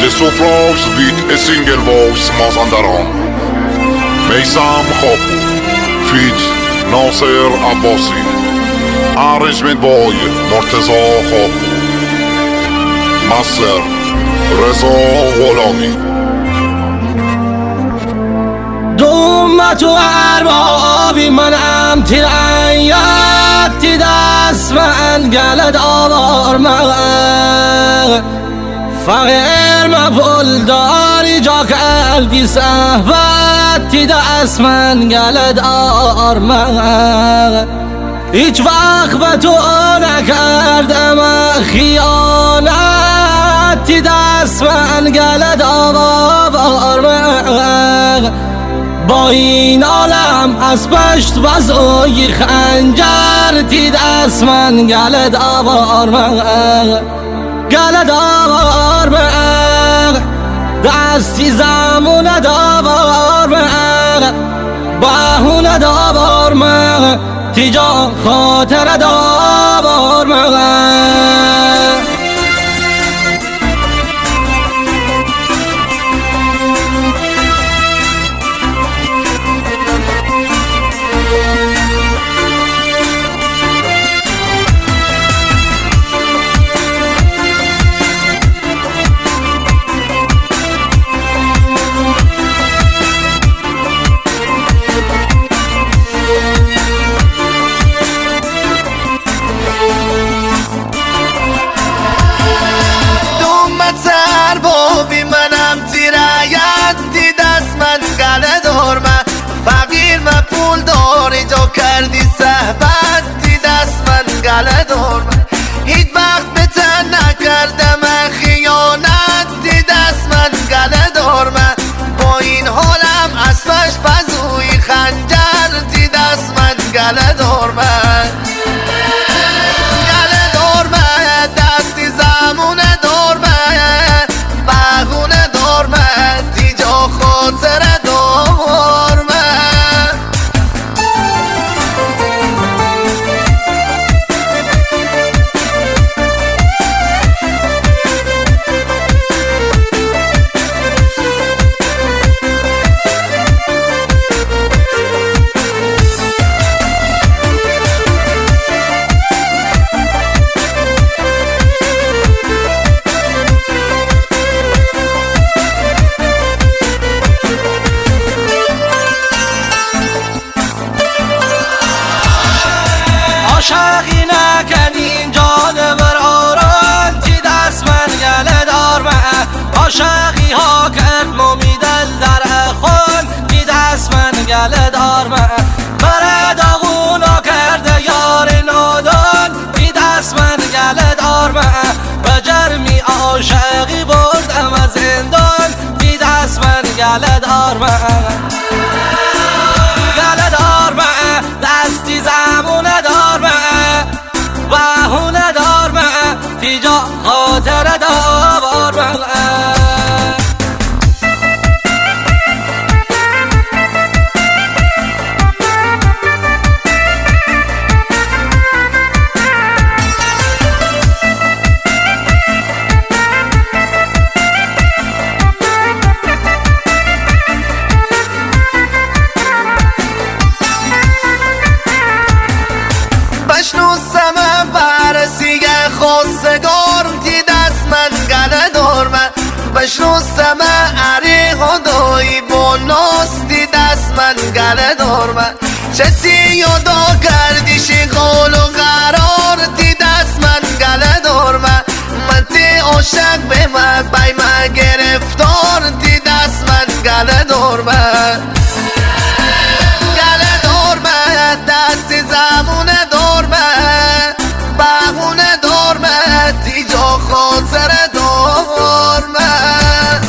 سفراش ویت سینگل واوس مازندران میسم خوابو فیت ناصر عباسی ارنجمنت بای مرتضی خوابو مستر رضا غلامی دومت و اربابی منم تیرایتی دست من گلد آوار من فقیر مفول داری جا کردی صحبتی دست من گلد آر من هیچ وقت به تو نکردم خیانتی دست من گلد آوار من با این عالم از پشت بزوی خنجر تی دست من گلد آوار من گلد آوار من دستی زمون داوار من باهون داوار من تیجا خاطر داوار من فقیر من پول داری جا کردی صحبتی دست من گله دار من هیچ وقت به تن نکردم خیانتی دست من گله دار من با این حالم از پشت پزوی خنجر تی دست من گله دار من گله دار من دستی زمونه دار من بهونه دار من تی جا خاطر دار من عاشقی نکنین جانور آران تی دست من گله دار من عاشقی ها کرد مومیدل در خون تی دست من گله دار من برد آغونا کرده یار نادان تی دست من گله دار من به جرمی عاشقی بردم از زندان تی دست من گله دار من گله دار من دستی زمونه دار من بهونه دار من تیجا خاطر داوار من بشنوسم برسیگ خواستگار تی دست من گله دار من بشنوسم اری خدایی با ناس تی دست من گله دار من چتی یادا کردی شغال و قرار تی دست من گله دار من تی عاشق به من بای من گرفتار تی دست من گله دار من گله دار من دستی زمونه دار من بهونه دار من تی جا خاطر دار من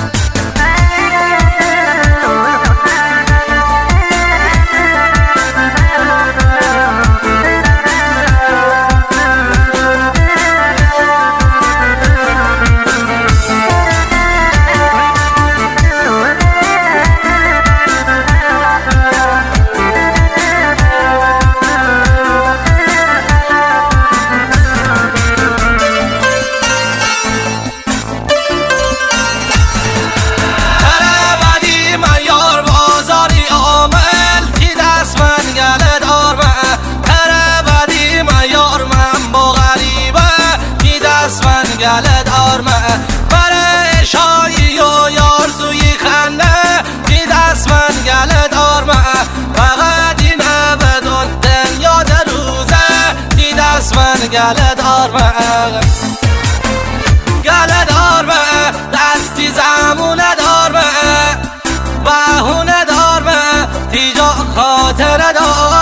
گله دارمه برای شایی و یارزوی خنده تی دست من گله دارمه فقط اینه بدون دنیا در روزه تی دست من گله دارمه گله دارمه دستی زمونه دارمه بهونه دارمه تی جا خاطره دارمه